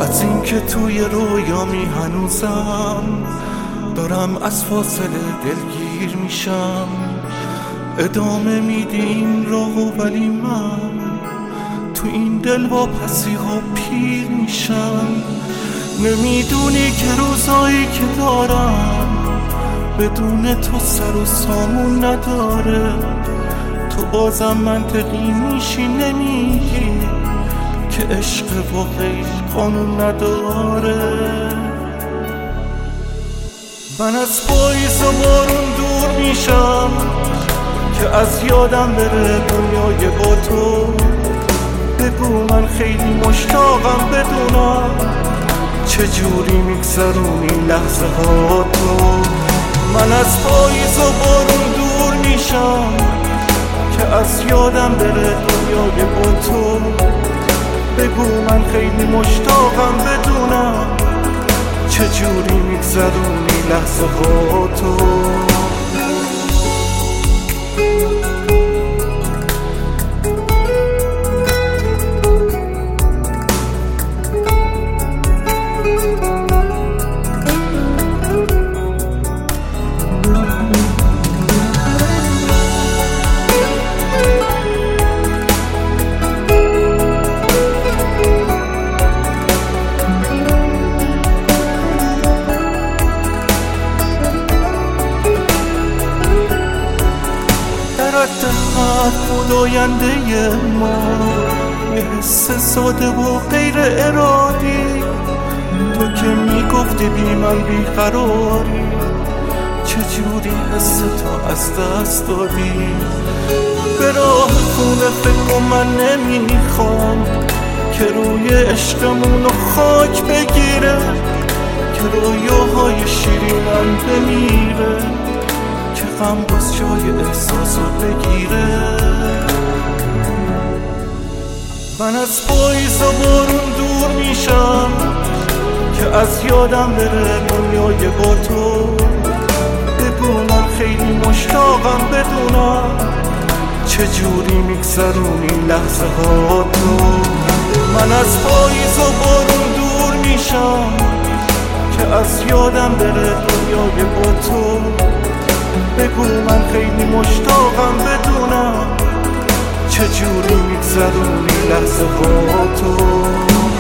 از این که توی رویامی هنوزم دارم از فاصله دلگیر میشم. ادامه میدی این راهو ولی من تو این دل واپسی ها پیر میشم. نمیدونی که روزایی که دارم بدون تو سر و سامون نداره. تو بازم منطقی میشی نمیگی که عشق واقعی قانون نداره. من از پاییز و بارون دور میشم که از یادم بره دنیای با تو. بگو من خیلی مشتاقم بدونم چجوری میگذرونی لحظه ها تو. من از پاییز و بارون دور میشم که از یادم بره دنیای با تو. بگو من خیلی مشتاقم بدونم چجوری میگذرونی لحظه ها تو. بود آینده ما یه حس ساده و غیر ارادی. تو که میگفتی بی من بیقراری چجوری حس تو از دست دادی. به راه خونه فکر من نمیخوام که روی عشقمونو خاک بگیره، که رویاهای شیرینم بمیره، که غم باز جای احساسو بگیره. من از پاییز و بارون دور میشم که از یادم بره دنیای با تو. بگو من خیلی مشتاقم بدونم چجوری میگذرونی لحظه ها تو. من از پاییز و بارون دور میشم که از یادم بره دنیای با تو. بگو من خیلی مشتاقم بدونم چجوری میگذرونی لحظه ها تو.